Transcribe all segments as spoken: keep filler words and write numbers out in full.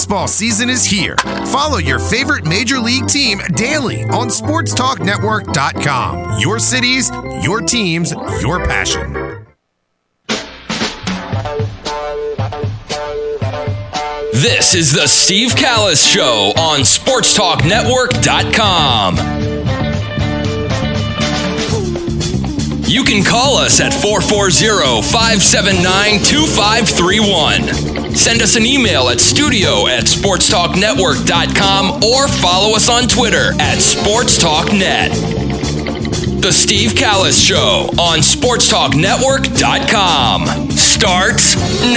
Baseball season is here. Follow your favorite Major League team daily on sports talk network dot com. Your cities, your teams, your passion. This is the Steve Callis Show on sports talk network dot com. You can call us at four four zero, five seven nine, two five three one. Send us an email at studio at sports talk network dot com or follow us on Twitter at sportstalknet. The Steve Callis Show on sports talk network dot com starts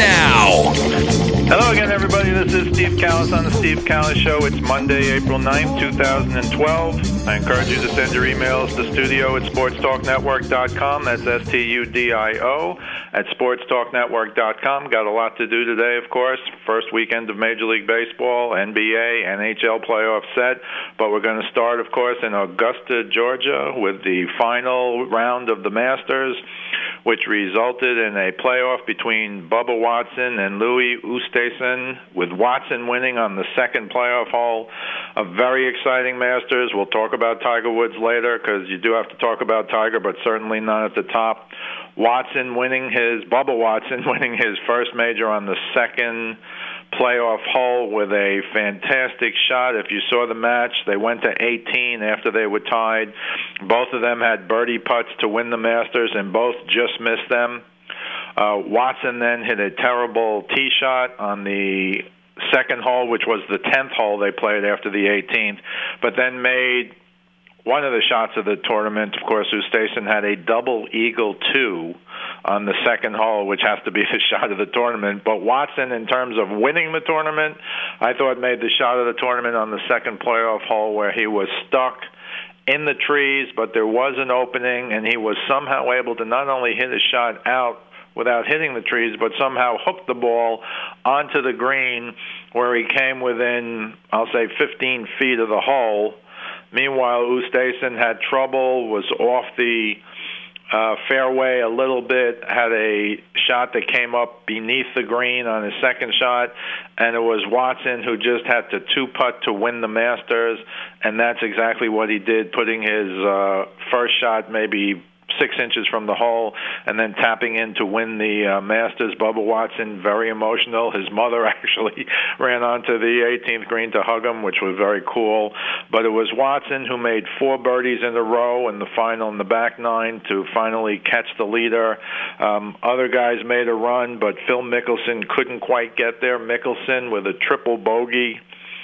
now. Hello again, everybody. This is Steve Callis on the Steve Callis Show. It's Monday, April ninth, two thousand twelve. I encourage you to send your emails to studio at sports talk network dot com. That's S T U D I O at sports talk network dot com. Got a lot to do today, of course. First weekend of Major League Baseball, N B A, N H L playoff set. But we're going to start, of course, in Augusta, Georgia, with the final round of the Masters, which resulted in a playoff between Bubba Watson and Louis Oosthuizen, with Watson winning on the second playoff hole. A very exciting Masters. We'll talk about Tiger Woods later, because you do have to talk about Tiger, but certainly not at the top. Watson winning his, Bubba Watson winning his first major on the second playoff hole with a fantastic shot. If you saw the match, they went to eighteen after they were tied. Both of them had birdie putts to win the Masters, and both just missed them. Uh, Watson then hit a terrible tee shot on the second hole, which was the tenth hole they played after the eighteenth, but then made one of the shots of the tournament. Of course, Oosthuizen had a double eagle two on the second hole, which has to be the shot of the tournament. But Watson, in terms of winning the tournament, I thought made the shot of the tournament on the second playoff hole, where he was stuck in the trees, but there was an opening, and he was somehow able to not only hit a shot out without hitting the trees, but somehow hooked the ball onto the green, where he came within, I'll say, fifteen feet of the hole. Meanwhile, Oosthuizen had trouble, was off the uh, fairway a little bit, had a shot that came up beneath the green on his second shot, and it was Watson who just had to two-putt to win the Masters, and that's exactly what he did, putting his uh, first shot maybe six inches from the hole, and then tapping in to win the uh, Masters. Bubba Watson, very emotional. His mother actually ran onto the eighteenth green to hug him, which was very cool. But it was Watson who made four birdies in a row in the final, in the back nine, to finally catch the leader. Um, other guys made a run, but Phil Mickelson couldn't quite get there. Mickelson with a triple bogey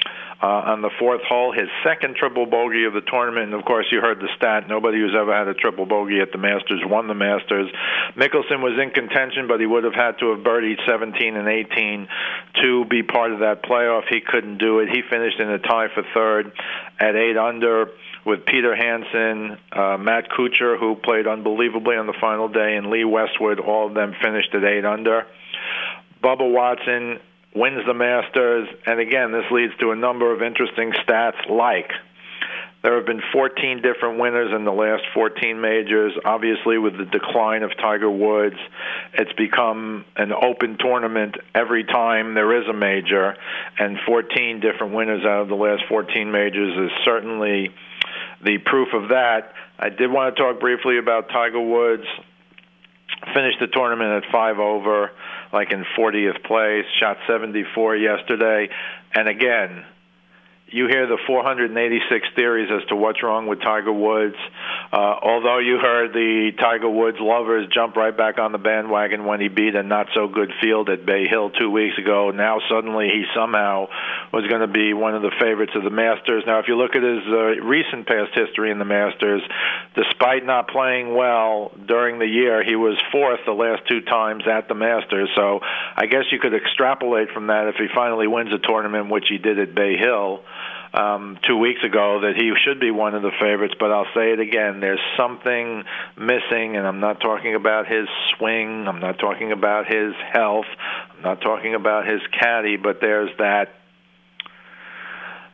Uh, on the fourth hole, his second triple bogey of the tournament. And, of course, you heard the stat. Nobody who's ever had a triple bogey at the Masters won the Masters. Mickelson was in contention, but he would have had to have birdied seventeen and eighteen to be part of that playoff. He couldn't do it. He finished in a tie for third at eight under with Peter Hansen, uh, Matt Kuchar, who played unbelievably on the final day, and Lee Westwood. All of them finished at eight under. Bubba Watson wins the Masters, and again, this leads to a number of interesting stats, like there have been fourteen different winners in the last fourteen majors. Obviously, with the decline of Tiger Woods, it's become an open tournament every time there is a major, and fourteen different winners out of the last fourteen majors is certainly the proof of that. I did want to talk briefly about Tiger Woods. Finished the tournament at five over, like in fortieth place, shot seventy-four yesterday. And again, you hear the four hundred eighty-six theories as to what's wrong with Tiger Woods. Uh, although you heard the Tiger Woods lovers jump right back on the bandwagon when he beat a not-so-good field at Bay Hill two weeks ago, now suddenly he somehow was going to be one of the favorites of the Masters. Now, if you look at his uh, recent past history in the Masters, despite not playing well during the year, he was fourth the last two times at the Masters. So I guess you could extrapolate from that if he finally wins a tournament, which he did at Bay Hill Um, two weeks ago, that he should be one of the favorites. But I'll say it again, there's something missing, and I'm not talking about his swing, I'm not talking about his health, I'm not talking about his caddy, but there's that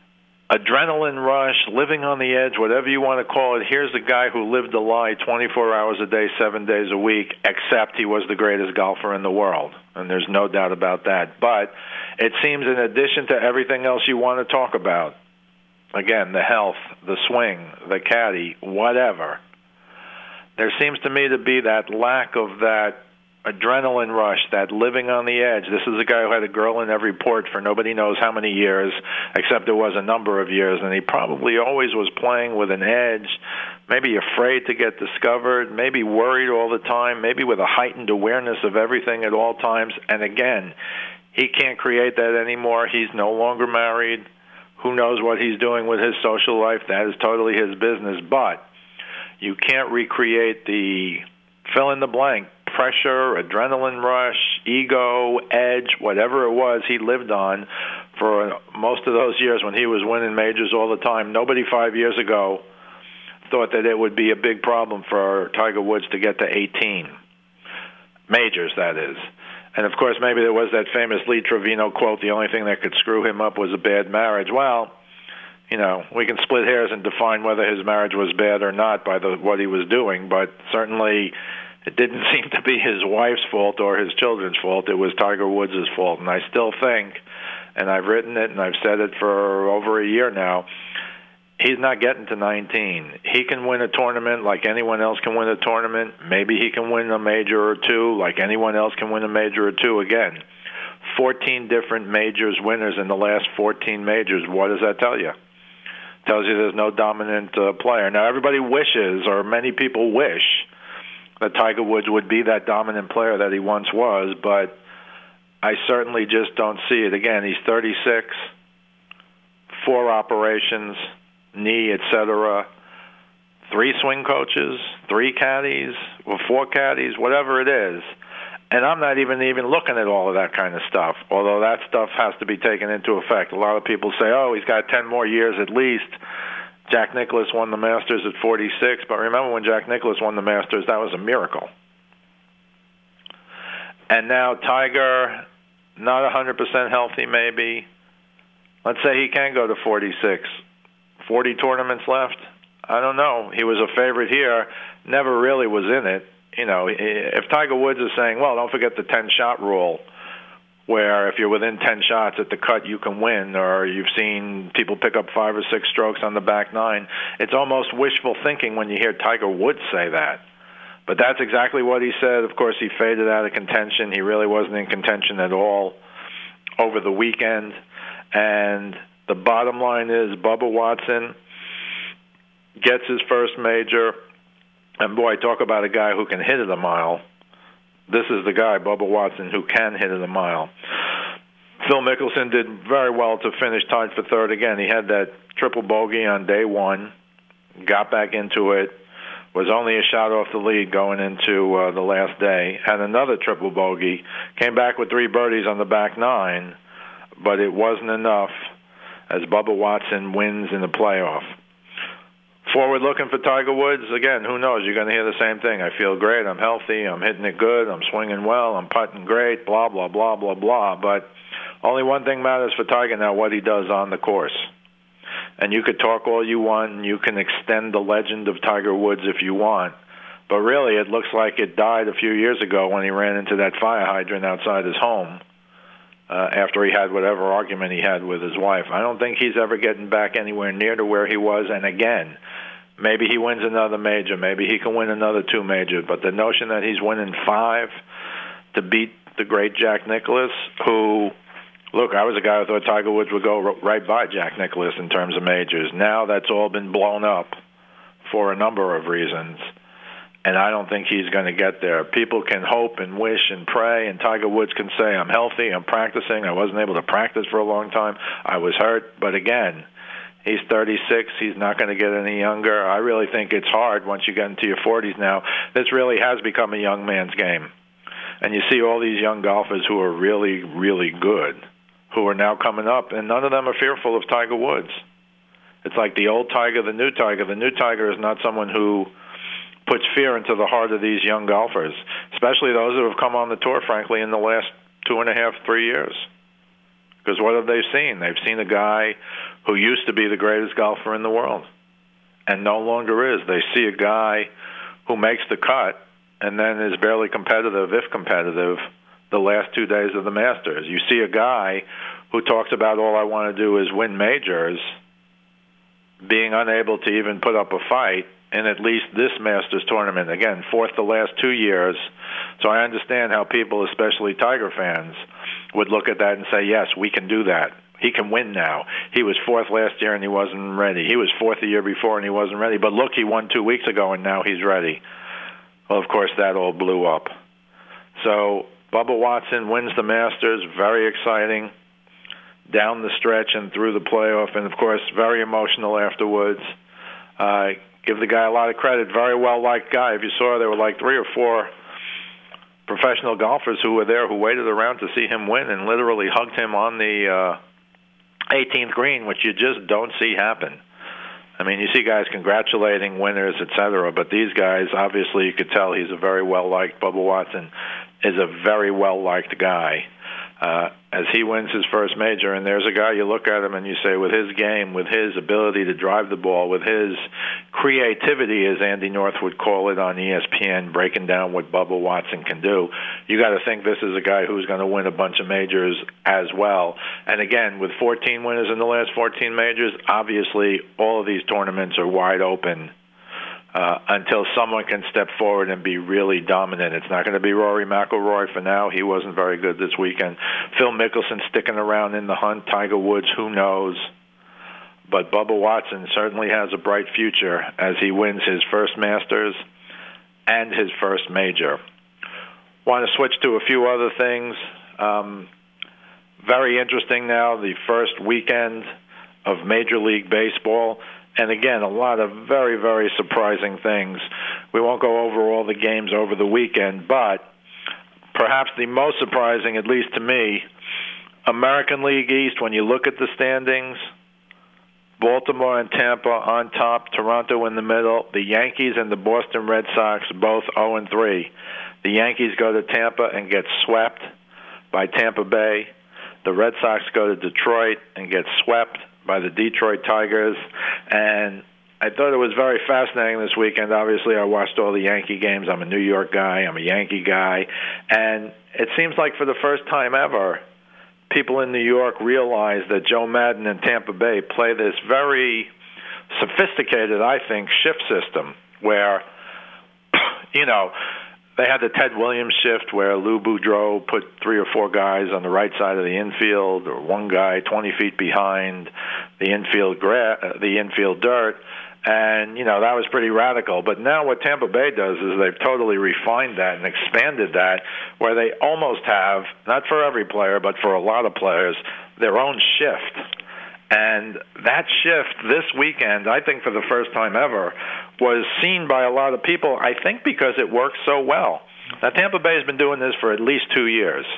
adrenaline rush, living on the edge, whatever you want to call it. Here's a guy who lived a lie twenty-four hours a day, seven days a week, except he was the greatest golfer in the world, and there's no doubt about that. But it seems in addition to everything else you want to talk about, again, the health, the swing, the caddy, whatever, there seems to me to be that lack of that adrenaline rush, that living on the edge. This is a guy who had a girl in every port for nobody knows how many years, except it was a number of years, and he probably always was playing with an edge, maybe afraid to get discovered, maybe worried all the time, maybe with a heightened awareness of everything at all times. And again, he can't create that anymore. He's no longer married. Who knows what he's doing with his social life? That is totally his business. But you can't recreate the fill-in-the-blank pressure, adrenaline rush, ego, edge, whatever it was he lived on for most of those years when he was winning majors all the time. Nobody five years ago thought that it would be a big problem for Tiger Woods to get to eighteen majors, that is. And, of course, maybe there was that famous Lee Trevino quote, the only thing that could screw him up was a bad marriage. Well, you know, we can split hairs and define whether his marriage was bad or not by the, what he was doing, but certainly it didn't seem to be his wife's fault or his children's fault. It was Tiger Woods' fault. And I still think, and I've written it and I've said it for over a year now, he's not getting to nineteen. He can win a tournament like anyone else can win a tournament. Maybe he can win a major or two like anyone else can win a major or two. Again, fourteen different majors winners in the last fourteen majors. What does that tell you? It tells you there's no dominant uh, player. Now, everybody wishes, or many people wish, that Tiger Woods would be that dominant player that he once was, but I certainly just don't see it. Again, he's thirty-six, four operations, knee, et cetera, three swing coaches, three caddies, or four caddies, whatever it is. And I'm not even even looking at all of that kind of stuff, although that stuff has to be taken into effect. A lot of people say, oh, he's got ten more years at least. Jack Nicklaus won the Masters at forty-six, but remember when Jack Nicklaus won the Masters, that was a miracle. And now Tiger, not one hundred percent healthy maybe. Let's say he can go to forty-six. forty tournaments left? I don't know. He was a favorite here, never really was in it. You know, if Tiger Woods is saying, well, don't forget the ten-shot rule, where if you're within ten shots at the cut, you can win, or you've seen people pick up five or six strokes on the back nine. It's almost wishful thinking when you hear Tiger Woods say that. But that's exactly what he said. Of course, he faded out of contention. He really wasn't in contention at all over the weekend. And the bottom line is Bubba Watson gets his first major. And, boy, talk about a guy who can hit it a mile. This is the guy, Bubba Watson, who can hit it a mile. Phil Mickelson did very well to finish tied for third again. He had that triple bogey on day one, got back into it, was only a shot off the lead going into uh, the last day, had another triple bogey, came back with three birdies on the back nine, but it wasn't enough as Bubba Watson wins in the playoff. Forward looking for Tiger Woods, again, who knows? You're going to hear the same thing. I feel great. I'm healthy. I'm hitting it good. I'm swinging well. I'm putting great, blah, blah, blah, blah, blah. But only one thing matters for Tiger now, what he does on the course. And you could talk all you want, and you can extend the legend of Tiger Woods if you want. But really, it looks like it died a few years ago when he ran into that fire hydrant outside his home uh, after he had whatever argument he had with his wife. I don't think he's ever getting back anywhere near to where he was. And again, maybe he wins another major. Maybe he can win another two majors. But the notion that he's winning five to beat the great Jack Nicklaus, who, look, I was a guy who thought Tiger Woods would go right by Jack Nicklaus in terms of majors. Now that's all been blown up for a number of reasons. And I don't think he's going to get there. People can hope and wish and pray, and Tiger Woods can say, I'm healthy, I'm practicing, I wasn't able to practice for a long time, I was hurt. But again, he's thirty-six, he's not going to get any younger. I really think it's hard once you get into your forties now. This really has become a young man's game. And you see all these young golfers who are really, really good, who are now coming up, and none of them are fearful of Tiger Woods. It's like the old Tiger, the new Tiger. The new Tiger is not someone who puts fear into the heart of these young golfers, especially those who have come on the tour, frankly, in the last two and a half, three years. Because what have they seen? They've seen a guy who used to be the greatest golfer in the world and no longer is. They see a guy who makes the cut and then is barely competitive, if competitive, the last two days of the Masters. You see a guy who talks about all I want to do is win majors, being unable to even put up a fight in at least this Masters tournament. Again, fourth the last two years. So I understand how people, especially Tiger fans, would look at that and say, yes, we can do that. He can win now. He was fourth last year and he wasn't ready. He was fourth the year before and he wasn't ready. But look, he won two weeks ago and now he's ready. Well, of course, that all blew up. So Bubba Watson wins the Masters. Very exciting. Down the stretch and through the playoff. And, of course, very emotional afterwards. Uh, give the guy a lot of credit. Very well-liked guy. If you saw, there were like three or four professional golfers who were there who waited around to see him win and literally hugged him on the uh, eighteenth green, which you just don't see happen. I mean, you see guys congratulating winners, et cetera, but these guys, obviously, you could tell he's a very well-liked. Bubba Watson is a very well-liked guy. Uh, as he wins his first major, and there's a guy, you look at him and you say, with his game, with his ability to drive the ball, with his creativity, as Andy North would call it on E S P N, breaking down what Bubba Watson can do, you got to think this is a guy who's going to win a bunch of majors as well. And again, with fourteen winners in the last fourteen majors, obviously all of these tournaments are wide open Uh, until someone can step forward and be really dominant. It's not going to be Rory McIlroy for now. He wasn't very good this weekend. Phil Mickelson sticking around in the hunt. Tiger Woods, who knows? But Bubba Watson certainly has a bright future as he wins his first Masters and his first major. Want to switch to a few other things. Um, very interesting now, the first weekend of Major League Baseball. And again, a lot of very, very surprising things. We won't go over all the games over the weekend, but perhaps the most surprising, at least to me, American League East, when you look at the standings, Baltimore and Tampa on top, Toronto in the middle, the Yankees and the Boston Red Sox both oh and three. The Yankees go to Tampa and get swept by Tampa Bay. The Red Sox go to Detroit and get swept by the Detroit Tigers. And I thought it was very fascinating this weekend. Obviously, I watched all the Yankee games. I'm a New York guy. I'm a Yankee guy. And it seems like for the first time ever, people in New York realize that Joe Madden and Tampa Bay play this very sophisticated, I think, shift system where, you know, they had the Ted Williams shift where Lou Boudreau put three or four guys on the right side of the infield, or one guy twenty feet behind the infield gra- the infield dirt, and you know that was pretty radical. But now what Tampa Bay does is they've totally refined that and expanded that, where they almost have, not for every player, but for a lot of players, their own shift. And that shift this weekend, I think for the first time ever, was seen by a lot of people, I think because it works so well. Now, Tampa Bay has been doing this for at least two years.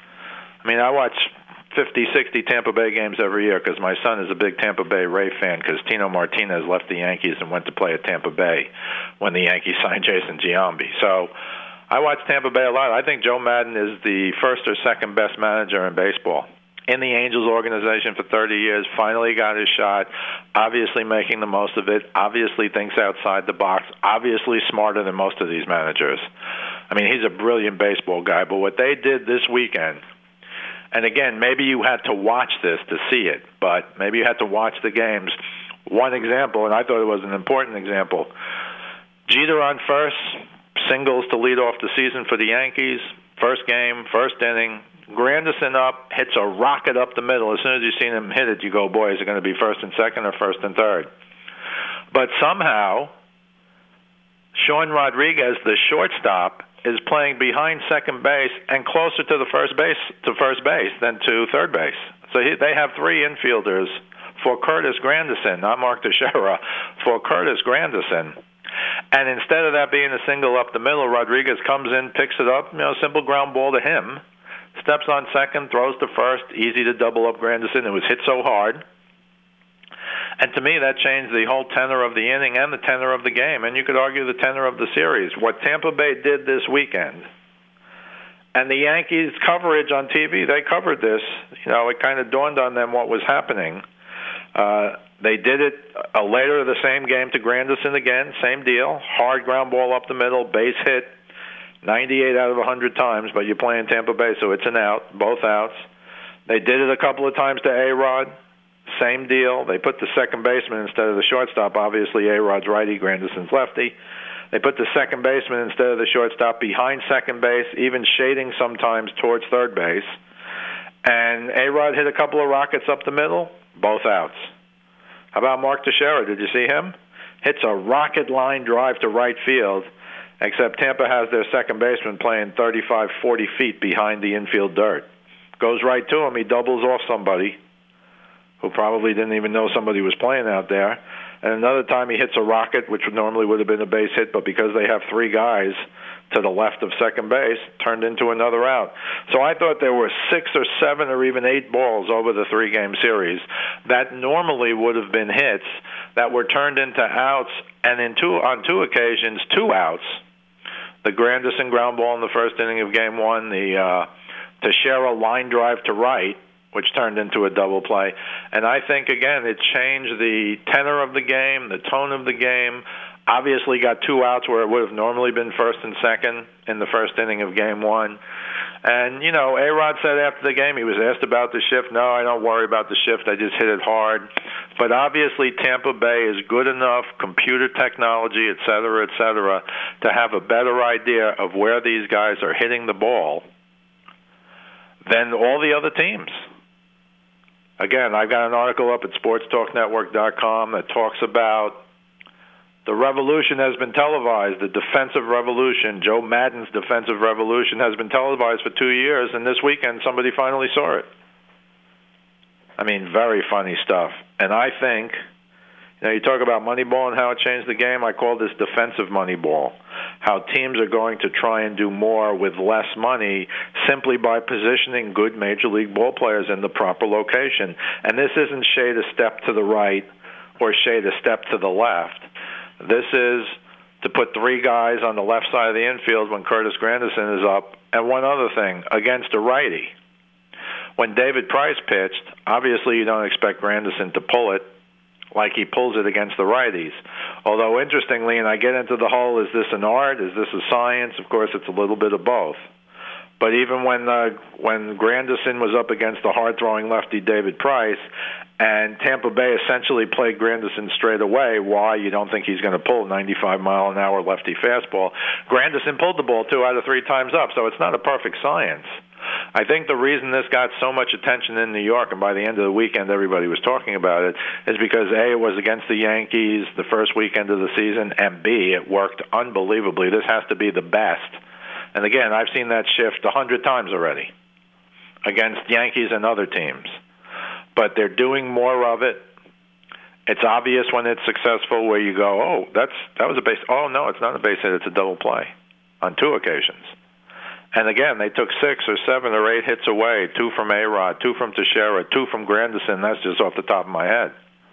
I mean, I watch fifty, sixty Tampa Bay games every year because my son is a big Tampa Bay Ray fan because Tino Martinez left the Yankees and went to play at Tampa Bay when the Yankees signed Jason Giambi. So I watch Tampa Bay a lot. I think Joe Madden is the first or second best manager in baseball. In the Angels organization for thirty years, finally got his shot, obviously making the most of it, obviously thinks outside the box, obviously smarter than most of these managers. I mean, he's a brilliant baseball guy, but what they did this weekend, and again, maybe you had to watch this to see it, but maybe you had to watch the games. One example, and I thought it was an important example, Jeter on first, singles to lead off the season for the Yankees, first game, first inning, Granderson up, hits a rocket up the middle. As soon as you've seen him hit it, you go, boy, is it going to be first and second or first and third? But somehow, Sean Rodriguez, the shortstop, is playing behind second base and closer to the first base to first base than to third base. So he, they have three infielders for Curtis Granderson, not Mark Teixeira, for Curtis Granderson. And instead of that being a single up the middle, Rodriguez comes in, picks it up, you know, simple ground ball to him. Steps on second, throws to first, easy to double up Granderson. It was hit so hard. And to me, that changed the whole tenor of the inning and the tenor of the game. And you could argue the tenor of the series. What Tampa Bay did this weekend And the Yankees coverage on T V, they covered this. You know, it kind of dawned on them what was happening. Uh, they did it uh, later the same game to Granderson again, same deal. Hard ground ball up the middle, base hit, ninety-eight out of one hundred times, but you're playing Tampa Bay, so it's an out, both outs. They did it a couple of times to A-Rod, same deal. They put the second baseman instead of the shortstop. Obviously, A-Rod's righty, Granderson's lefty. They put the second baseman instead of the shortstop behind second base, even shading sometimes towards third base. And A-Rod hit a couple of rockets up the middle, both outs. How about Mark Teixeira? Did you see him? Hits a rocket line drive to right field, except Tampa has their second baseman playing thirty-five, forty feet behind the infield dirt. Goes right to him. He doubles off somebody who probably didn't even know somebody was playing out there. And another time he hits a rocket, which normally would have been a base hit, but because they have three guys to the left of second base, turned into another out. So I thought there were six or seven or even eight balls over the three-game series that normally would have been hits that were turned into outs, and in two, on two occasions, two outs. The Granderson ground ball in the first inning of Game one, the uh, Teixeira line drive to right, which turned into a double play. And I think, again, it changed the tenor of the game, the tone of the game. Obviously got two outs where it would have normally been first and second in the first inning of Game one. And, you know, A-Rod said after the game, he was asked about the shift. No, I don't worry about the shift. I just hit it hard. But obviously Tampa Bay is good enough, computer technology, et cetera, et cetera, to have a better idea of where these guys are hitting the ball than all the other teams. Again, I've got an article up at sports talk network dot com that talks about the revolution has been televised, the defensive revolution. Joe Madden's defensive revolution has been televised for two years, and this weekend somebody finally saw it. I mean, very funny stuff. And I think, you know, you talk about Moneyball and how it changed the game. I call this defensive Moneyball, how teams are going to try and do more with less money simply by positioning good Major League ball players in the proper location. And this isn't shade a step to the right or shade a step to the left. This is to put three guys on the left side of the infield when Curtis Granderson is up. And one other thing, against a righty. When David Price pitched, obviously you don't expect Granderson to pull it like he pulls it against the righties. Although, interestingly, and I get into the whole, is this an art, is this a science? Of course, it's a little bit of both. But even when uh, when Granderson was up against the hard-throwing lefty David Price, and Tampa Bay essentially played Granderson straight away, why you don't think he's going to pull ninety-five mile an hour lefty fastball. Granderson pulled the ball two out of three times up, so it's not a perfect science. I think the reason this got so much attention in New York, and by the end of the weekend everybody was talking about it, is because A, it was against the Yankees the first weekend of the season, and B, it worked unbelievably. This has to be the best. And again, I've seen that shift a hundred times already against Yankees and other teams. But they're doing more of it. It's obvious when it's successful where you go, oh, that's that was a base. Oh, no, it's not a base hit. It's a double play on two occasions. And again, they took six or seven or eight hits away, two from A-Rod, two from Teixeira, two from Granderson. That's just off the top of my head.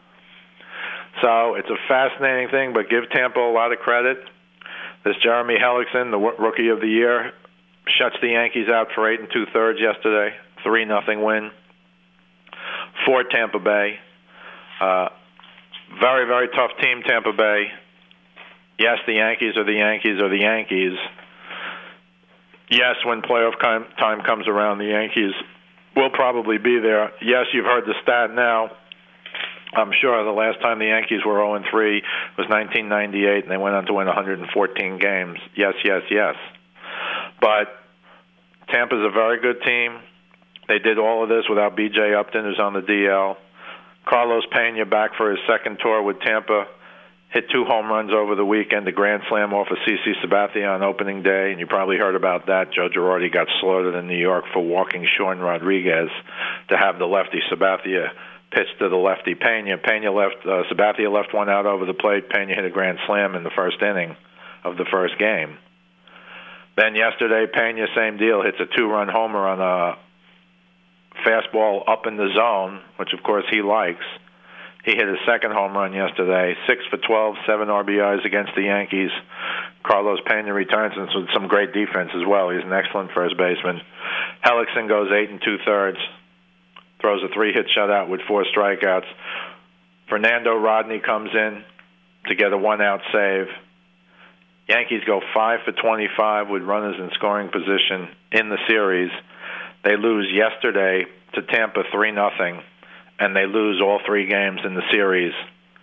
So it's a fascinating thing, but give Tampa a lot of credit. This Jeremy Hellickson, the Rookie of the Year, shuts the Yankees out for eight and two-thirds yesterday, three nothing win for Tampa Bay. Uh, very, very tough team, Tampa Bay. Yes, the Yankees are the Yankees are the Yankees. Yes, when playoff time comes around, the Yankees will probably be there. Yes, you've heard the stat now. I'm sure the last time the Yankees were oh and three was nineteen ninety-eight, and they went on to win one hundred fourteen games. Yes, yes, yes. But Tampa's a very good team. They did all of this without B J Upton, who's on the D L. Carlos Pena back for his second tour with Tampa. Hit two home runs over the weekend, a grand slam off of C C Sabathia on opening day, and you probably heard about that. Joe Girardi got slaughtered in New York for walking Sean Rodriguez to have the lefty Sabathia pitch to the lefty Pena. Pena left, uh, Sabathia left one out over the plate. Pena hit a grand slam in the first inning of the first game. Then yesterday, Pena, same deal, hits a two-run homer on a fastball up in the zone, which of course he likes. He hit his second home run yesterday, six for twelve, seven R B Is against the Yankees. Carlos Pena returns and with some great defense as well. He's an excellent first baseman. Hellickson goes eight and two-thirds, throws a three-hit shutout with four strikeouts. Fernando Rodney comes in to get a one-out save. Yankees go five for twenty-five with runners in scoring position in the series. They lose yesterday to Tampa three nothing, and they lose all three games in the series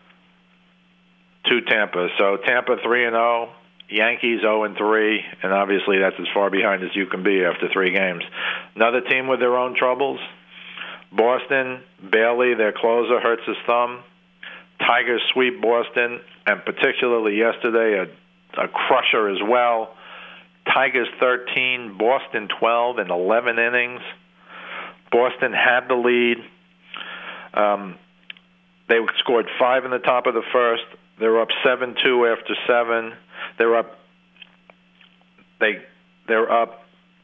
to Tampa. So Tampa three and oh, Yankees oh and three, and obviously that's as far behind as you can be after three games. Another team with their own troubles, Boston. Bailey, their closer, hurts his thumb. Tigers sweep Boston, and particularly yesterday, a, a crusher as well. Tigers thirteen, Boston twelve in eleven innings. Boston had the lead. Um, they scored five in the top of the first. They were up seven two after seven. They were up. They they're up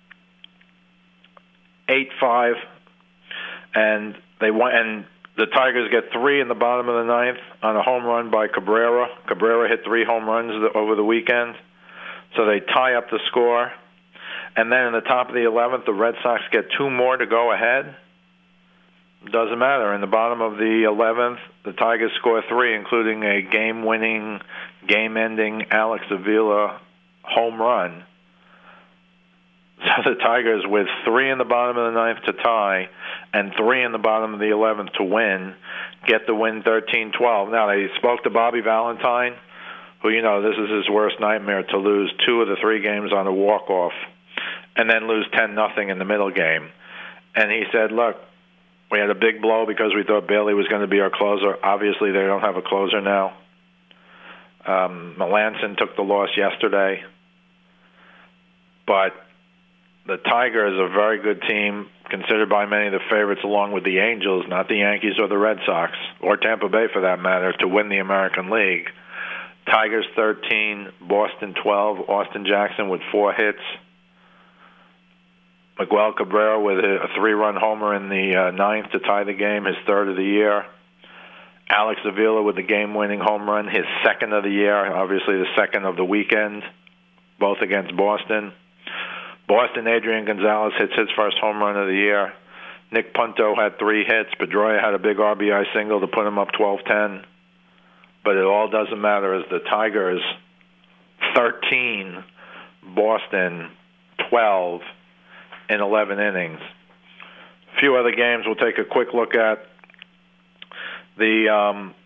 eight five, and they won. And the Tigers get three in the bottom of the ninth on a home run by Cabrera. Cabrera hit three home runs over the weekend, so they tie up the score. And then in the top of the eleventh, the Red Sox get two more to go ahead. Doesn't matter. In the bottom of the eleventh, the Tigers score three, including a game-winning, game-ending Alex Avila home run. So the Tigers, with three in the bottom of the ninth to tie and three in the bottom of the eleventh to win, get the win thirteen twelve. Now, they spoke to Bobby Valentine, who, you know, this is his worst nightmare, to lose two of the three games on a walk-off and then lose ten nothing in the middle game. And he said, look, we had a big blow because we thought Bailey was going to be our closer. Obviously, they don't have a closer now. Um, Melanson took the loss yesterday. But the Tigers are a very good team, considered by many the favorites, along with the Angels, not the Yankees or the Red Sox, or Tampa Bay for that matter, to win the American League. Tigers thirteen, Boston twelve, Austin Jackson with four hits. Miguel Cabrera with a three-run homer in the uh, ninth to tie the game, his third of the year. Alex Avila with the game-winning home run, his second of the year, obviously the second of the weekend, both against Boston. Boston, Adrian Gonzalez hits his first home run of the year. Nick Punto had three hits. Pedroia had a big R B I single to put him up twelve ten. But it all doesn't matter as the Tigers thirteen, Boston twelve in eleven innings. A few other games we'll take a quick look at. The um,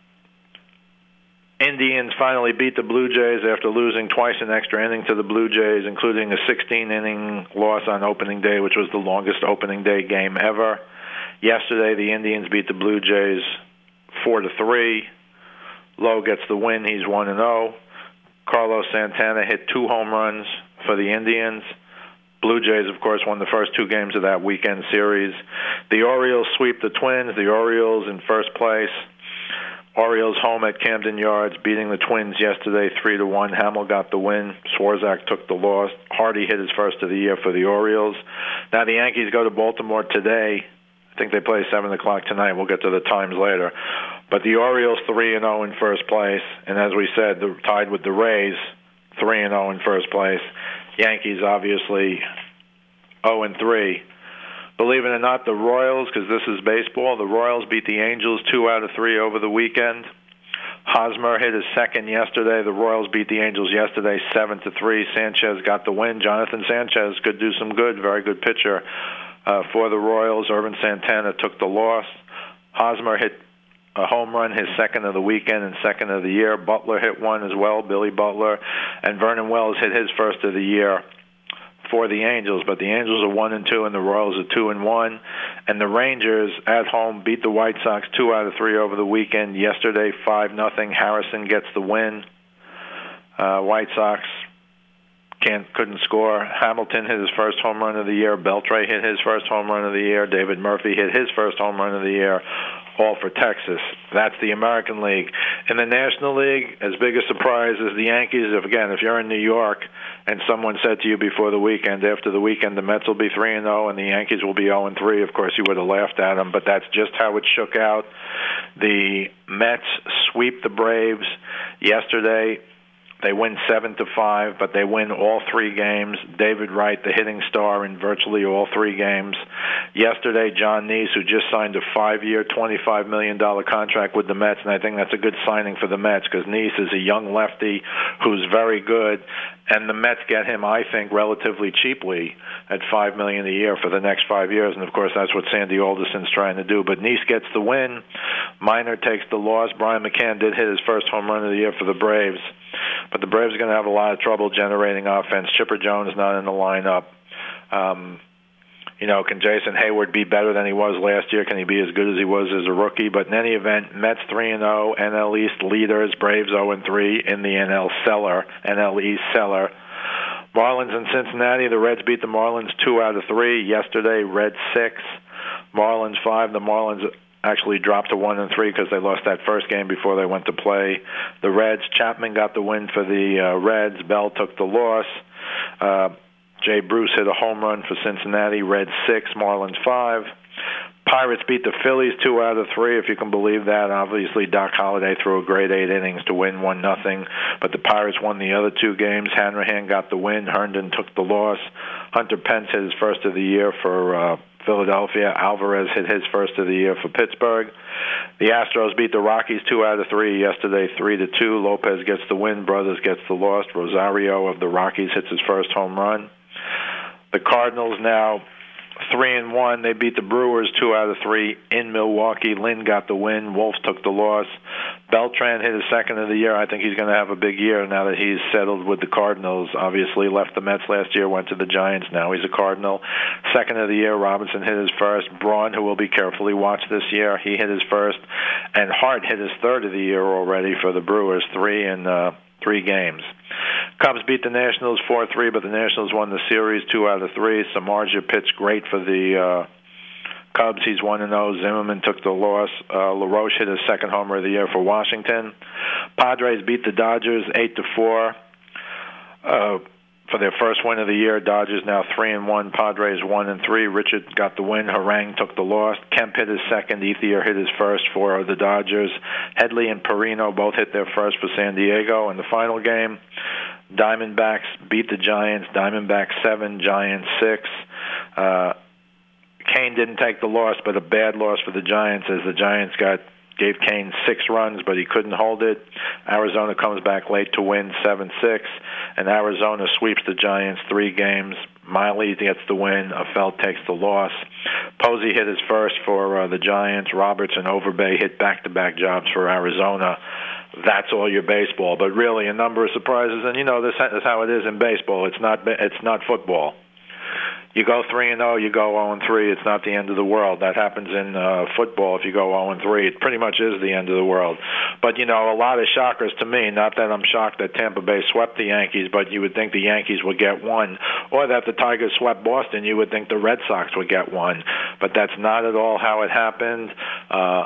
Indians finally beat the Blue Jays after losing twice in extra inning to the Blue Jays, including a sixteen-inning loss on opening day, which was the longest opening day game ever. Yesterday, the Indians beat the Blue Jays four to three. Lowe gets the win. He's one and oh. Carlos Santana hit two home runs for the Indians. Blue Jays, of course, won the first two games of that weekend series. The Orioles sweep the Twins. The Orioles in first place. Orioles home at Camden Yards, beating the Twins yesterday three to one. Hamill got the win. Swarzak took the loss. Hardy hit his first of the year for the Orioles. Now the Yankees go to Baltimore today. I think they play seven o'clock tonight. We'll get to the times later. But the Orioles three and oh in first place. And as we said, they're tied with the Rays, three and oh in first place. Yankees, obviously, oh and three. Believe it or not, the Royals, because this is baseball, the Royals beat the Angels two out of three over the weekend. Hosmer hit his second yesterday. The Royals beat the Angels yesterday seven to three. Sanchez got the win. Jonathan Sanchez could do some good, very good pitcher uh, for the Royals. Irvin Santana took the loss. Hosmer hit a home run, his second of the weekend and second of the year. Butler hit one as well, Billy Butler. And Vernon Wells hit his first of the year for the Angels. But the Angels are one and two, and the Royals are two and one. And the Rangers at home beat the White Sox two out of three over the weekend. Yesterday, five nothing. Harrison gets the win. Uh, White Sox can't couldn't score. Hamilton hit his first home run of the year. Beltre hit his first home run of the year. David Murphy hit his first home run of the year. All for Texas. That's the American League. In the National League, as big a surprise as the Yankees, if again, if you're in New York and someone said to you before the weekend, after the weekend, the Mets will be three and oh and the Yankees will be oh and three, of course you would have laughed at them, but that's just how it shook out. The Mets sweep the Braves yesterday. They win seven to five, but they win all three games. David Wright, the hitting star in virtually all three games. Yesterday, John Neese, who just signed a five-year, twenty-five million dollars contract with the Mets, and I think that's a good signing for the Mets because Neese is a young lefty who's very good, and the Mets get him, I think, relatively cheaply at five million dollars a year for the next five years, and of course that's what Sandy Alderson's trying to do. But Neese gets the win. Minor takes the loss. Brian McCann did hit his first home run of the year for the Braves. But the Braves are going to have a lot of trouble generating offense. Chipper Jones not in the lineup. Um, you know, can Jason Hayward be better than he was last year? Can he be as good as he was as a rookie? But in any event, Mets three and oh, N L East leaders, Braves oh and three in the N L cellar, N L East cellar. Marlins in Cincinnati, the Reds beat the Marlins two out of three. Yesterday, Reds six, Marlins five. The Marlins actually dropped to one and three because they lost that first game before they went to play the Reds. Chapman got the win for the uh, Reds. Bell took the loss. Uh, Jay Bruce hit a home run for Cincinnati. Reds six, Marlins five. Pirates beat the Phillies two out of three, if you can believe that. Obviously, Doc Holliday threw a great eight innings to win one nothing, but the Pirates won the other two games. Hanrahan got the win. Herndon took the loss. Hunter Pence hit his first of the year for uh, Philadelphia. Alvarez hit his first of the year for Pittsburgh. The Astros beat the Rockies two out of three yesterday, three to two. Lopez gets the win. Brothers gets the loss. Rosario of the Rockies hits his first home run. The Cardinals now three and one. They beat the Brewers two out of three in Milwaukee. Lynn got the win. Wolf took the loss. Beltran hit his second of the year. I think he's going to have a big year now that he's settled with the Cardinals. Obviously left the Mets last year, went to the Giants. Now he's a Cardinal. Second of the year, Robinson hit his first. Braun, who will be carefully watched this year, he hit his first. And Hart hit his third of the year already for the Brewers, three in uh, three games. Cubs beat the Nationals four three, but the Nationals won the series two out of three. Samardzija pitched great for the uh, Cubs. He's one and oh. Zimmerman took the loss. Uh, LaRoche hit his second homer of the year for Washington. Padres beat the Dodgers eight to four. Uh, for their first win of the year. Dodgers now three and one. Padres one and three. Richard got the win. Harang took the loss. Kemp hit his second. Ethier hit his first for the Dodgers. Headley and Perino both hit their first for San Diego. In the final game, Diamondbacks beat the Giants. Diamondbacks seven, Giants six. Uh, Kane didn't take the loss, but a bad loss for the Giants as the Giants got gave Kane six runs, but he couldn't hold it. Arizona comes back late to win seven six, and Arizona sweeps the Giants three games. Miley gets the win. Affeldt takes the loss. Posey hit his first for uh, the Giants. Roberts and Overbay hit back-to-back jobs for Arizona. That's all your baseball. But really, a number of surprises, and you know this is how it is in baseball. It's not it's not football. You go three and zero, you go zero and three. It's not the end of the world. That happens in uh, football. If you go zero and three, it pretty much is the end of the world. But you know, a lot of shockers to me. Not that I'm shocked that Tampa Bay swept the Yankees, but you would think the Yankees would get one, or that the Tigers swept Boston. You would think the Red Sox would get one, but that's not at all how it happened. Uh,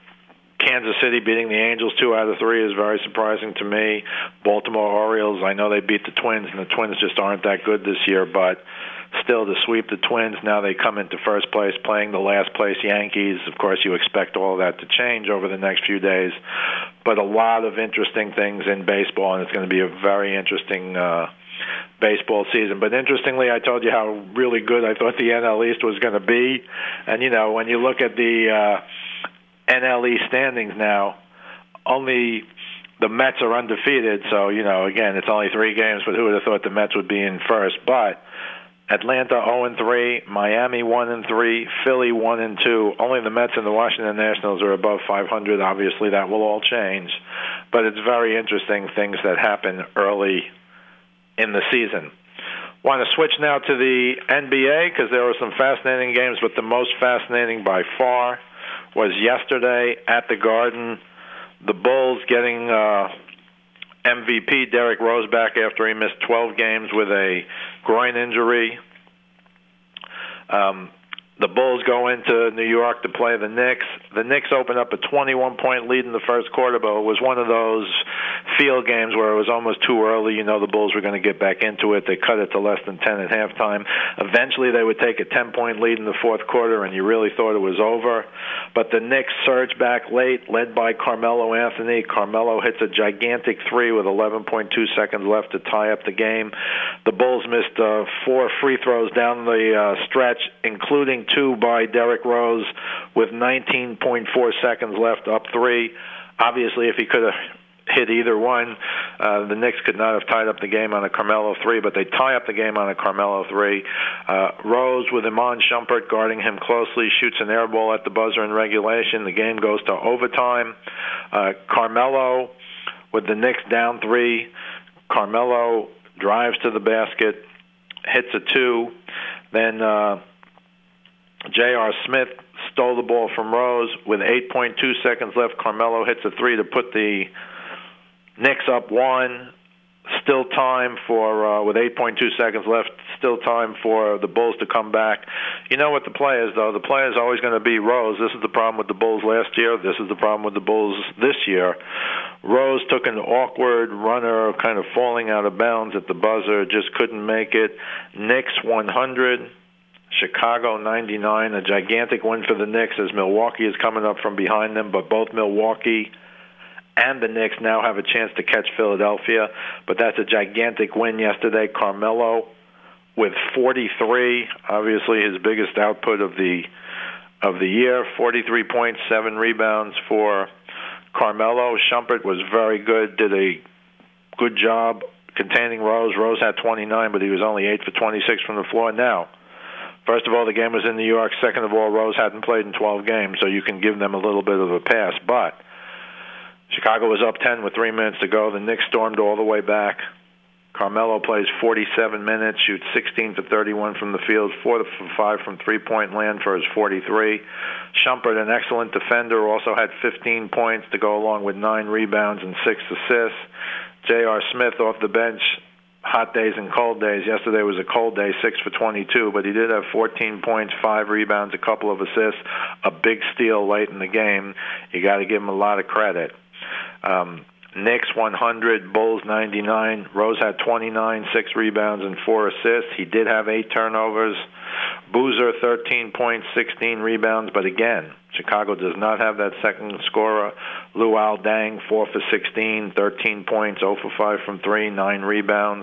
Kansas City beating the Angels two out of three is very surprising to me. Baltimore Orioles, I know they beat the Twins, and the Twins just aren't that good this year, but still to sweep the Twins, now they come into first place playing the last place Yankees. Of course, you expect all of that to change over the next few days, but a lot of interesting things in baseball, and it's going to be a very interesting uh, baseball season. But interestingly, I told you how really good I thought the N L East was going to be, and you know, when you look at the uh, N L East standings now, only the Mets are undefeated, so, you know, again, it's only three games, but who would have thought the Mets would be in first? But Atlanta zero and three, Miami one and three, Philly one and two. Only the Mets and the Washington Nationals are above five hundred. Obviously, that will all change. But it's very interesting things that happen early in the season. Want to switch now to the N B A because there were some fascinating games, but the most fascinating by far was yesterday at the Garden. The Bulls getting uh, M V P Derrick Rose back after he missed twelve games with a groin injury. Um, The Bulls go into New York to play the Knicks. The Knicks open up a twenty-one point lead in the first quarter, but it was one of those field games where it was almost too early. You know the Bulls were going to get back into it. They cut it to less than ten at halftime. Eventually, they would take a ten point lead in the fourth quarter, and you really thought it was over. But the Knicks surged back late, led by Carmelo Anthony. Carmelo hits a gigantic three with eleven point two seconds left to tie up the game. The Bulls missed uh, four free throws down the uh, stretch, including two by Derrick Rose with nineteen point four seconds left, up three. Obviously, if he could have hit either one, uh, the Knicks could not have tied up the game on a Carmelo three, but they tie up the game on a Carmelo three. Uh, Rose with Iman Shumpert guarding him closely, shoots an air ball at the buzzer in regulation. The game goes to overtime. Uh, Carmelo with the Knicks down three. Carmelo drives to the basket, hits a two. Then uh, J R. Smith stole the ball from Rose with eight point two seconds left. Carmelo hits a three to put the Knicks up one. Still time for, uh, with eight point two seconds left, still time for the Bulls to come back. You know what the play is, though? The play is always going to be Rose. This is the problem with the Bulls last year. This is the problem with the Bulls this year. Rose took an awkward runner, kind of falling out of bounds at the buzzer, just couldn't make it. Knicks one hundred. Chicago ninety-nine, a gigantic win for the Knicks as Milwaukee is coming up from behind them, but both Milwaukee and the Knicks now have a chance to catch Philadelphia, but that's a gigantic win yesterday. Carmelo with forty-three, obviously his biggest output of the of the year, forty-three points, seven rebounds for Carmelo. Shumpert was very good, did a good job containing Rose. Rose had twenty-nine, but he was only eight for twenty-six from the floor. Now, first of all, the game was in New York. Second of all, Rose hadn't played in twelve games, so you can give them a little bit of a pass. But Chicago was up ten with three minutes to go. The Knicks stormed all the way back. Carmelo plays forty-seven minutes, shoots sixteen for thirty-one from the field, four for five from three-point land for his forty-three. Shumpert, an excellent defender, also had fifteen points to go along with nine rebounds and six assists. J R. Smith off the bench, hot days and cold days. Yesterday was a cold day, six for twenty-two, but he did have fourteen points, five rebounds, a couple of assists, a big steal late in the game. You got to give him a lot of credit. Um, Knicks one hundred, Bulls ninety-nine. Rose had twenty-nine, six rebounds, and four assists. He did have eight turnovers. Boozer, thirteen points, sixteen rebounds. But again, Chicago does not have that second scorer. Luol Deng, four for sixteen, thirteen points, zero for five from three, nine rebounds.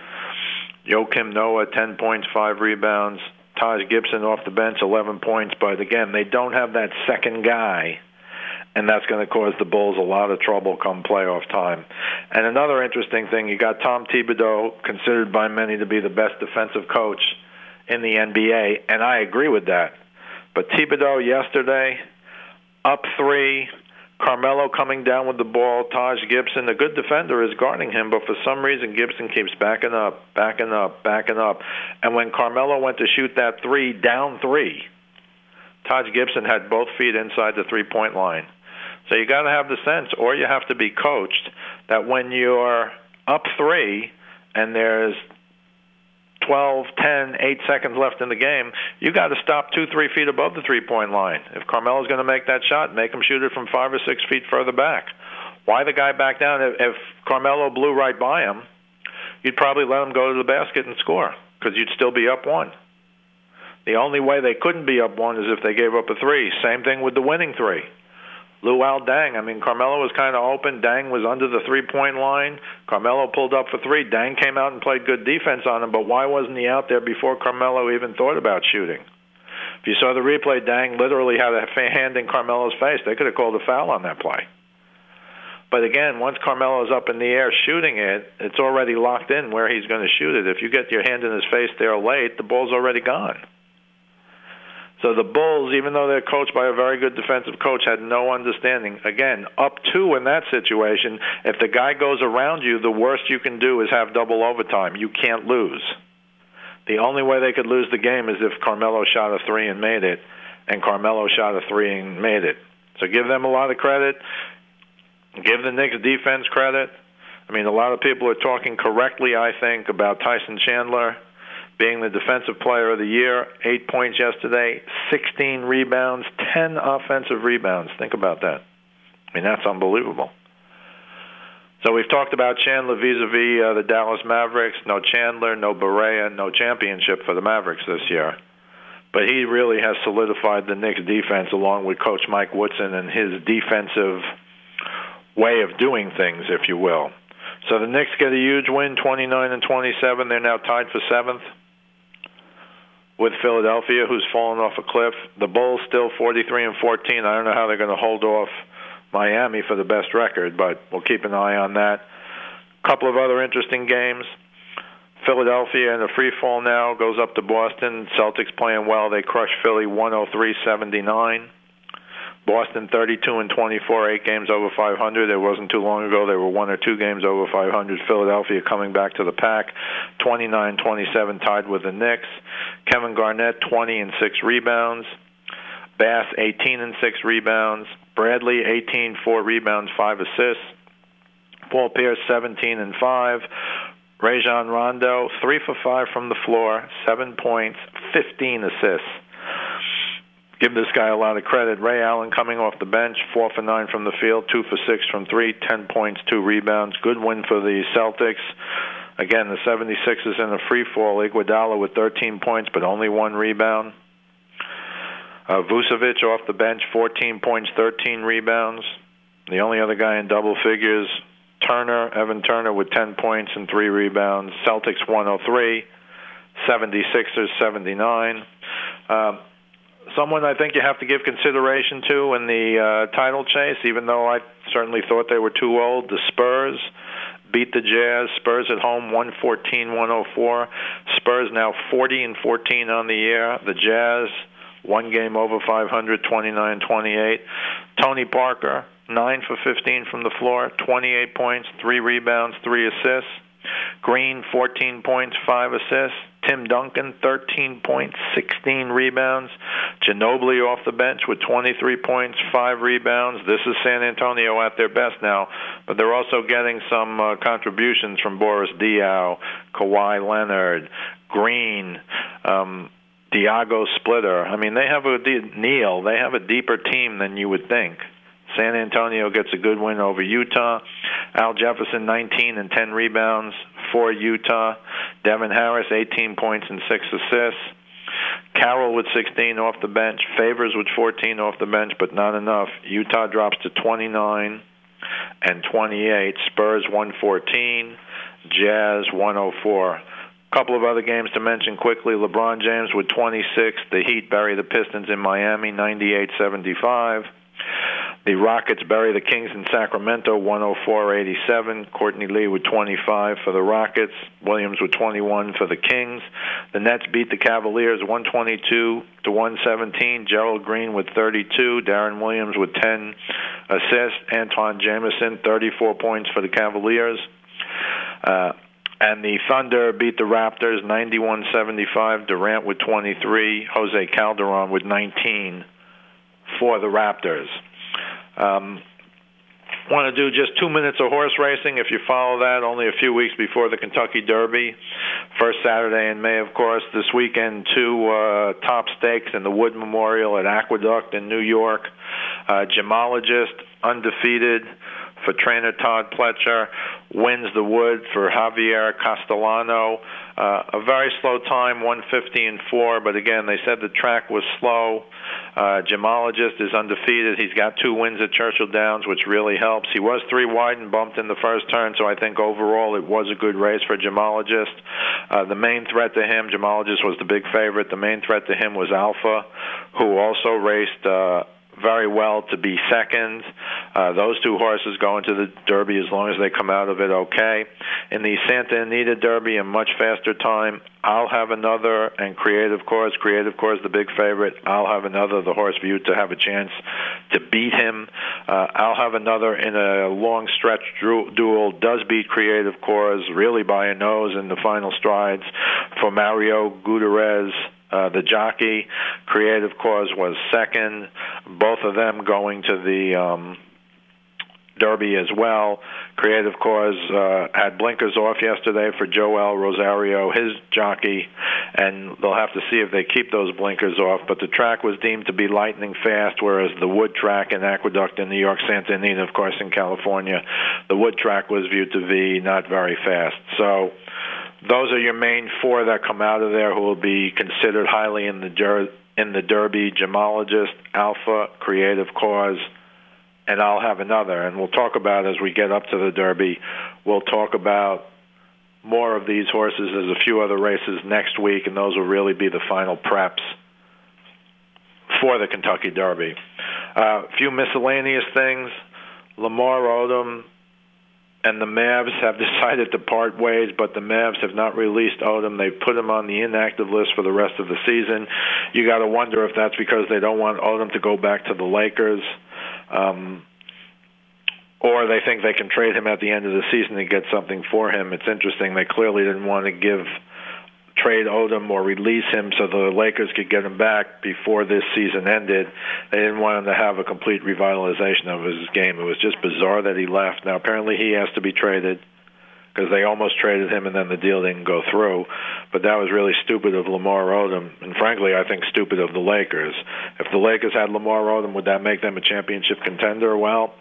Joakim Noah, ten points, five rebounds. Taj Gibson off the bench, eleven points. But again, they don't have that second guy, and that's going to cause the Bulls a lot of trouble come playoff time. And another interesting thing, you got Tom Thibodeau, considered by many to be the best defensive coach in the N B A, and I agree with that. But Thibodeau yesterday, up three, Carmelo coming down with the ball, Taj Gibson, a good defender, is guarding him, but for some reason Gibson keeps backing up, backing up, backing up. And when Carmelo went to shoot that three, down three, Taj Gibson had both feet inside the three-point line. So you got to have the sense, or you have to be coached, that when you're up three and there's twelve, ten, eight seconds left in the game, you got to stop two, three feet above the three-point line. If Carmelo's going to make that shot, make him shoot it from five or six feet further back. Why the guy back down? If, if Carmelo blew right by him, you'd probably let him go to the basket and score because you'd still be up one. The only way they couldn't be up one is if they gave up a three. Same thing with the winning three. Luol Deng, I mean, Carmelo was kind of open. Deng was under the three-point line. Carmelo pulled up for three. Deng came out and played good defense on him, but why wasn't he out there before Carmelo even thought about shooting? If you saw the replay, Deng literally had a hand in Carmelo's face. They could have called a foul on that play. But again, once Carmelo's up in the air shooting it, it's already locked in where he's going to shoot it. If you get your hand in his face there late, the ball's already gone. So the Bulls, even though they're coached by a very good defensive coach, had no understanding. Again, up two in that situation, if the guy goes around you, the worst you can do is have double overtime. You can't lose. The only way they could lose the game is if Carmelo shot a three and made it, and Carmelo shot a three and made it. So give them a lot of credit. Give the Knicks defense credit. I mean, a lot of people are talking correctly, I think, about Tyson Chandler being the defensive player of the year, eight points yesterday, sixteen rebounds, ten offensive rebounds. Think about that. I mean, that's unbelievable. So we've talked about Chandler vis-a-vis uh, the Dallas Mavericks. No Chandler, no Barea, no championship for the Mavericks this year. But he really has solidified the Knicks' defense along with Coach Mike Woodson and his defensive way of doing things, if you will. So the Knicks get a huge win, twenty-nine and twenty-seven. They're now tied for seventh with Philadelphia, who's fallen off a cliff. The Bulls still forty-three and fourteen. I don't know how they're going to hold off Miami for the best record, but we'll keep an eye on that. A couple of other interesting games. Philadelphia in a free fall now goes up to Boston. Celtics playing well. They crush Philly one oh three seventy-nine. Boston thirty-two and twenty-four, eight games over five hundred. It wasn't too long ago they were one or two games over five hundred. Philadelphia coming back to the pack, twenty-nine twenty-seven, tied with the Knicks. Kevin Garnett, twenty and six rebounds. Bass, eighteen and six rebounds. Bradley, eighteen, four rebounds, five assists. Paul Pierce, seventeen and five. Rajon Rondo, three for five from the floor, seven points, fifteen assists. Give this guy a lot of credit. Ray Allen coming off the bench, four for nine from the field, two for six from three, ten points, two rebounds. Good win for the Celtics. Again, the seventy-sixers in a free fall. Iguodala with thirteen points, but only one rebound. Uh, Vucevic off the bench, fourteen points, thirteen rebounds. The only other guy in double figures, Turner, Evan Turner with ten points and three rebounds. Celtics one oh three, seventy-sixers seventy-nine. Uh, someone I think you have to give consideration to in the uh, title chase, even though I certainly thought they were too old, the Spurs beat the Jazz. Spurs at home one fourteen one oh four. Spurs now forty and fourteen on the year. The Jazz one game over five hundred, twenty-nine twenty-eight. Tony Parker, nine for fifteen from the floor, twenty-eight points, three rebounds, three assists. Green, fourteen points, five assists. Tim Duncan, thirteen points, sixteen rebounds. Ginobili off the bench with twenty-three points, five rebounds. This is San Antonio at their best now, but they're also getting some uh, contributions from Boris Diaw, Kawhi Leonard, Green, um, Diago Splitter. I mean, they have a Neal. They have a deeper team than you would think. San Antonio gets a good win over Utah. Al Jefferson, nineteen and ten rebounds for Utah. Devin Harris, eighteen points and six assists. Carroll with sixteen off the bench. Favors with fourteen off the bench, but not enough. Utah drops to twenty-nine and twenty-eight. Spurs one fourteen. Jazz one oh four. A couple of other games to mention quickly. LeBron James with twenty-six. The Heat bury the Pistons in Miami, ninety-eight seventy-five. The Rockets bury the Kings in Sacramento, one oh four eighty-seven. Courtney Lee with twenty-five for the Rockets. Williams with twenty-one for the Kings. The Nets beat the Cavaliers one twenty-two to one seventeen. Gerald Green with thirty-two. Darren Williams with ten assists. Antoine Jamison, thirty-four points for the Cavaliers. Uh, and the Thunder beat the Raptors ninety-one seventy-five. Durant with twenty-three. Jose Calderon with nineteen for the Raptors. Um, want to do just two minutes of horse racing. If you follow that, only a few weeks before the Kentucky Derby. First Saturday in May, of course. This weekend, two uh, top stakes in the Wood Memorial at Aqueduct in New York. Uh, Gemologist, undefeated for trainer Todd Pletcher, wins the Wood for Javier Castellano. Uh, a very slow time, one fifty and four, but again, they said the track was slow. Uh, Gemologist is undefeated. He's got two wins at Churchill Downs, which really helps. He was three wide and bumped in the first turn, so I think overall it was a good race for Gemologist. Uh, the main threat to him, Gemologist was the big favorite. The main threat to him was Alpha, who also raced uh, very well to be second. Uh, those two horses go into the Derby as long as they come out of it okay. In the Santa Anita Derby, a much faster time, I'll Have Another and Creative Course. Creative Course, the big favorite. I'll Have Another, the horse viewed to have a chance to beat him. Uh, I'll Have Another in a long stretch duel does beat Creative Course really by a nose in the final strides for Mario Gutierrez. Uh, the jockey. Creative Course was second. Both of them going to the um, Derby as well. Creative Course uh, had blinkers off yesterday for Joel Rosario, his jockey, and they'll have to see if they keep those blinkers off. But the track was deemed to be lightning fast, whereas the wood track in Aqueduct in New York, Santa Anita, of course, in California, the wood track was viewed to be not very fast. So those are your main four that come out of there who will be considered highly in the der- in the Derby: Gemologist, Alpha, Creative Cause, and I'll have another. And we'll talk about, as we get up to the Derby, we'll talk about more of these horses. There's a few other races next week, and those will really be the final preps for the Kentucky Derby. A uh, few miscellaneous things. Lamar Odom and the Mavs have decided to part ways, but the Mavs have not released Odom. They've put him on the inactive list for the rest of the season. You got to wonder if that's because they don't want Odom to go back to the Lakers, um, or they think they can trade him at the end of the season and get something for him. It's interesting. They clearly didn't want to give trade Odom or release him so the Lakers could get him back before this season ended. They didn't want him to have a complete revitalization of his game. It was just bizarre that he left. Now, apparently he has to be traded because they almost traded him and then the deal didn't go through. But that was really stupid of Lamar Odom, and frankly, I think stupid of the Lakers. If the Lakers had Lamar Odom, would that make them a championship contender? Well,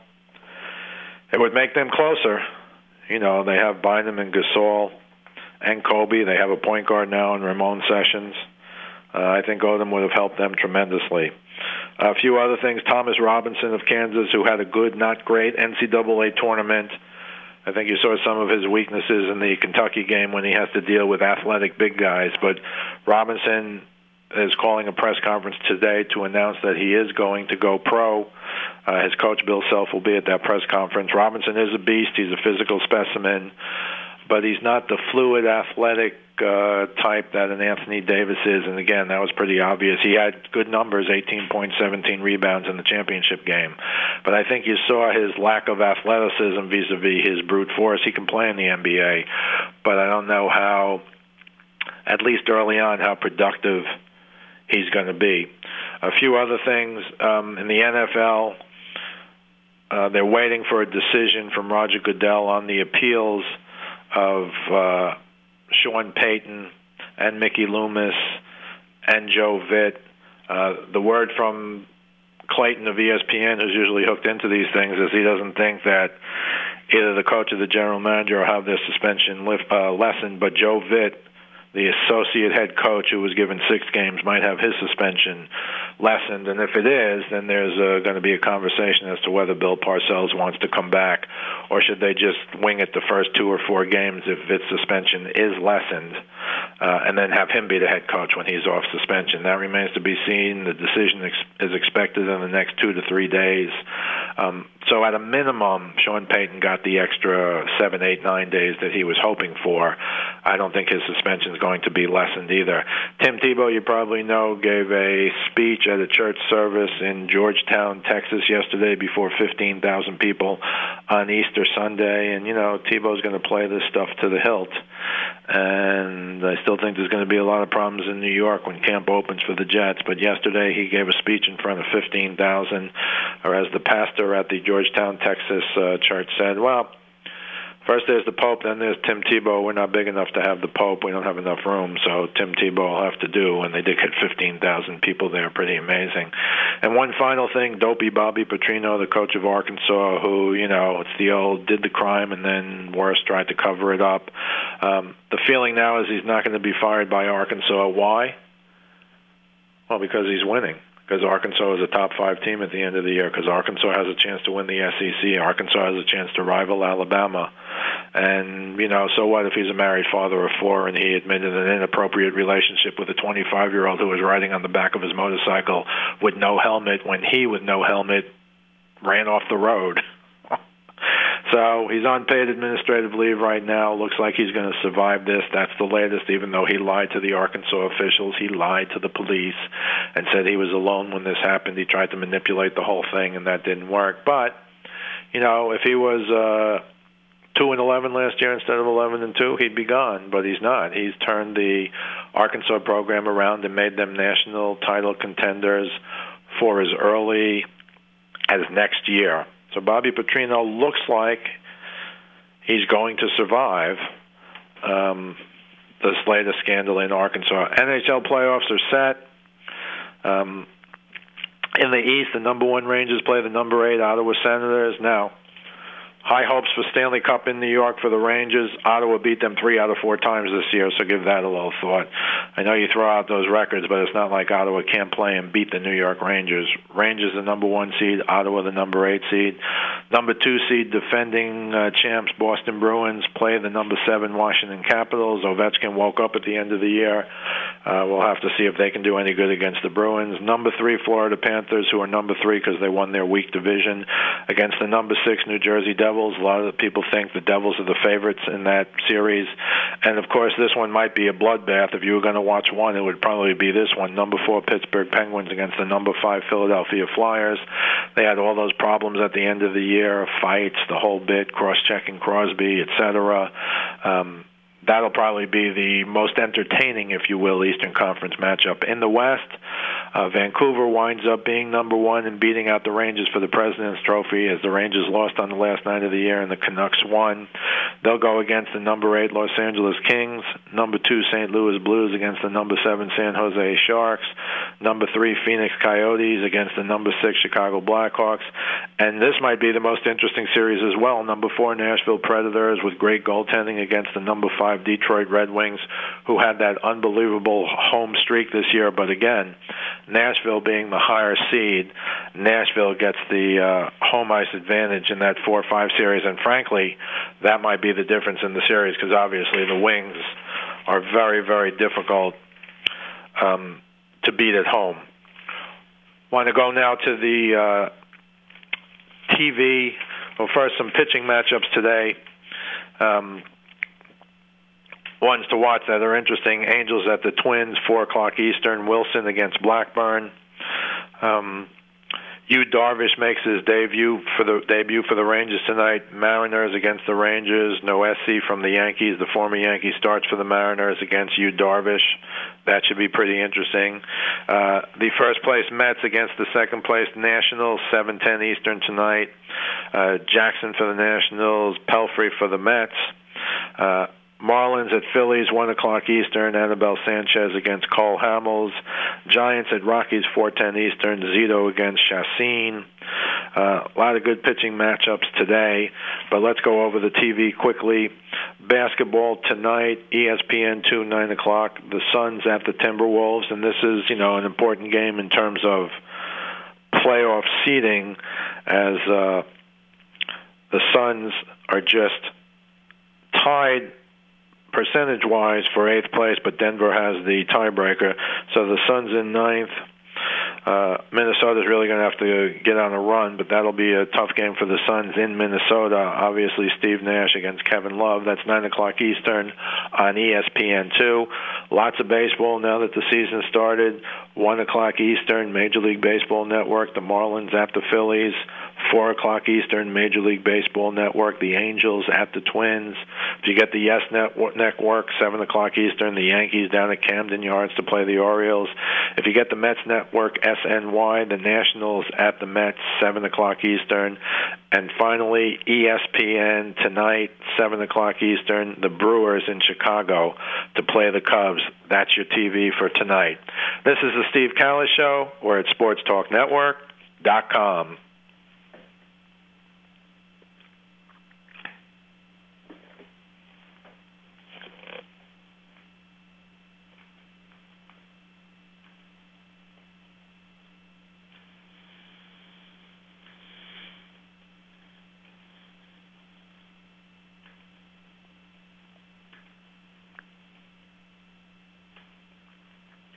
it would make them closer. You know, they have Bynum and Gasol and Kobe. They have a point guard now in Ramon Sessions. Uh, I think Odom would have helped them tremendously. A few other things. Thomas Robinson of Kansas, who had a good, not great N C double A tournament. I think you saw some of his weaknesses in the Kentucky game when he has to deal with athletic big guys. But Robinson is calling a press conference today to announce that he is going to go pro. Uh, his coach, Bill Self, will be at that press conference. Robinson is a beast. He's a physical specimen, but he's not the fluid, athletic uh, type that an Anthony Davis is. And again, that was pretty obvious. He had good numbers, eighteen points, seventeen rebounds in the championship game. But I think you saw his lack of athleticism vis-a-vis his brute force. He can play in the N B A, but I don't know how, at least early on, how productive he's going to be. A few other things. Um, in the N F L, uh, they're waiting for a decision from Roger Goodell on the appeals of uh, Sean Payton and Mickey Loomis and Joe Vitt. Uh, the word from Clayton of E S P N, who's usually hooked into these things, is he doesn't think that either the coach or the general manager will have their suspension lift, uh, lessened, but Joe Vitt, the associate head coach who was given six games, might have his suspension lessened. And if it is, then there's uh, going to be a conversation as to whether Bill Parcells wants to come back, or should they just wing it the first two or four games if its suspension is lessened, uh, and then have him be the head coach when he's off suspension. That remains to be seen. The decision ex- is expected in the next two to three days. Um, so at a minimum, Sean Payton got the extra seven, eight, nine days that he was hoping for. I don't think his suspension is going to be lessened either. Tim Tebow, you probably know, gave a speech at a church service in Georgetown, Texas yesterday before fifteen thousand people on Easter Sunday. And, you know, Tebow's going to play this stuff to the hilt. And I still think there's going to be a lot of problems in New York when camp opens for the Jets. But yesterday he gave a speech in front of fifteen thousand, or as the pastor at the Georgetown, Texas uh, church said, well, first there's the Pope, then there's Tim Tebow. We're not big enough to have the Pope. We don't have enough room, so Tim Tebow will have to do. And they did get fifteen thousand people there. Pretty amazing. And one final thing, dopey Bobby Petrino, the coach of Arkansas, who, you know, it's the old did the crime and then worse, tried to cover it up. Um, the feeling now is he's not going to be fired by Arkansas. Why? Well, because he's winning. Because Arkansas is a top five team at the end of the year, because Arkansas has a chance to win the S E C. Arkansas has a chance to rival Alabama. And, you know, so what if he's a married father of four and he admitted an inappropriate relationship with a twenty-five-year-old who was riding on the back of his motorcycle with no helmet when he, with no helmet, ran off the road? So he's on paid administrative leave right now. Looks like he's going to survive this. That's the latest, even though he lied to the Arkansas officials. He lied to the police and said he was alone when this happened. He tried to manipulate the whole thing, and that didn't work. But, you know, if he was uh, two and eleven last year instead of eleven and two, he'd be gone. But he's not. He's turned the Arkansas program around and made them national title contenders for as early as next year. So Bobby Petrino looks like he's going to survive. Um, this latest scandal in Arkansas. N H L playoffs are set. Um, in the East, the number one Rangers play the number eight Ottawa Senators. Now, high hopes for Stanley Cup in New York for the Rangers. Ottawa beat them three out of four times this year, so give that a little thought. I know you throw out those records, but it's not like Ottawa can't play and beat the New York Rangers. Rangers the number one seed, Ottawa the number eight seed. Number two seed, defending uh, champs Boston Bruins play the number seven Washington Capitals. Ovechkin woke up at the end of the year. Uh, we'll have to see if they can do any good against the Bruins. Number three, Florida Panthers, who are number three because they won their weak division, against the number six New Jersey Devils. A lot of the people think the Devils are the favorites in that series. And, of course, this one might be a bloodbath. If you were going to watch one, it would probably be this one. Number four, Pittsburgh Penguins against the number five Philadelphia Flyers. They had all those problems at the end of the year, fights, the whole bit, cross-checking Crosby, et cetera. Um, that'll probably be the most entertaining, if you will, Eastern Conference matchup. In the West, uh, Vancouver winds up being number one and beating out the Rangers for the President's Trophy as the Rangers lost on the last night of the year and the Canucks won. They'll go against the number eight Los Angeles Kings, number two Saint Louis Blues against the number seven San Jose Sharks, number three Phoenix Coyotes against the number six Chicago Blackhawks, and this might be the most interesting series as well. Number four Nashville Predators with great goaltending against the number five Detroit Red Wings, who had that unbelievable home streak this year. But again, Nashville being the higher seed, Nashville gets the uh, home ice advantage in that four five series, and frankly, that might be the difference in the series because obviously the Wings are very, very difficult um, to beat at home. Want to go now to the uh, T V. Well, first, some pitching matchups today. Um, Ones to watch that are interesting. Angels at the Twins, four o'clock Eastern. Wilson against Blackburn. Um, Yu Darvish makes his debut for the debut for the Rangers tonight. Mariners against the Rangers. Noesi from the Yankees, the former Yankee, starts for the Mariners against Yu Darvish. That should be pretty interesting. Uh, the first place Mets against the second place Nationals, seven ten Eastern tonight. Uh, Jackson for the Nationals, Pelfrey for the Mets. Uh, Marlins at Phillies, one o'clock Eastern. Anibal Sanchez against Cole Hamels. Giants at Rockies, four ten Eastern. Zito against Chacin. Uh, a lot of good pitching matchups today, but let's go over the T V quickly. Basketball tonight, E S P N two, nine o'clock. The Suns at the Timberwolves, and this is, you know, an important game in terms of playoff seeding, as uh, the Suns are just tied percentage-wise for eighth place, but Denver has the tiebreaker. So the Suns in ninth. Uh, Minnesota's really going to have to get on a run, but that'll be a tough game for the Suns in Minnesota. Obviously, Steve Nash against Kevin Love. That's nine o'clock Eastern on E S P N two. Lots of baseball now that the season started. one o'clock Eastern, Major League Baseball Network. The Marlins at the Phillies. four o'clock Eastern, Major League Baseball Network. The Angels at the Twins. If you get the Yes Network, seven o'clock Eastern, the Yankees down at Camden Yards to play the Orioles. If you get the Mets Network, S N Y, the Nationals at the Mets, seven o'clock Eastern. And finally, E S P N tonight, seven o'clock Eastern, the Brewers in Chicago to play the Cubs. That's your T V for tonight. This is the Steve Callis Show. We're at sports talk network dot com.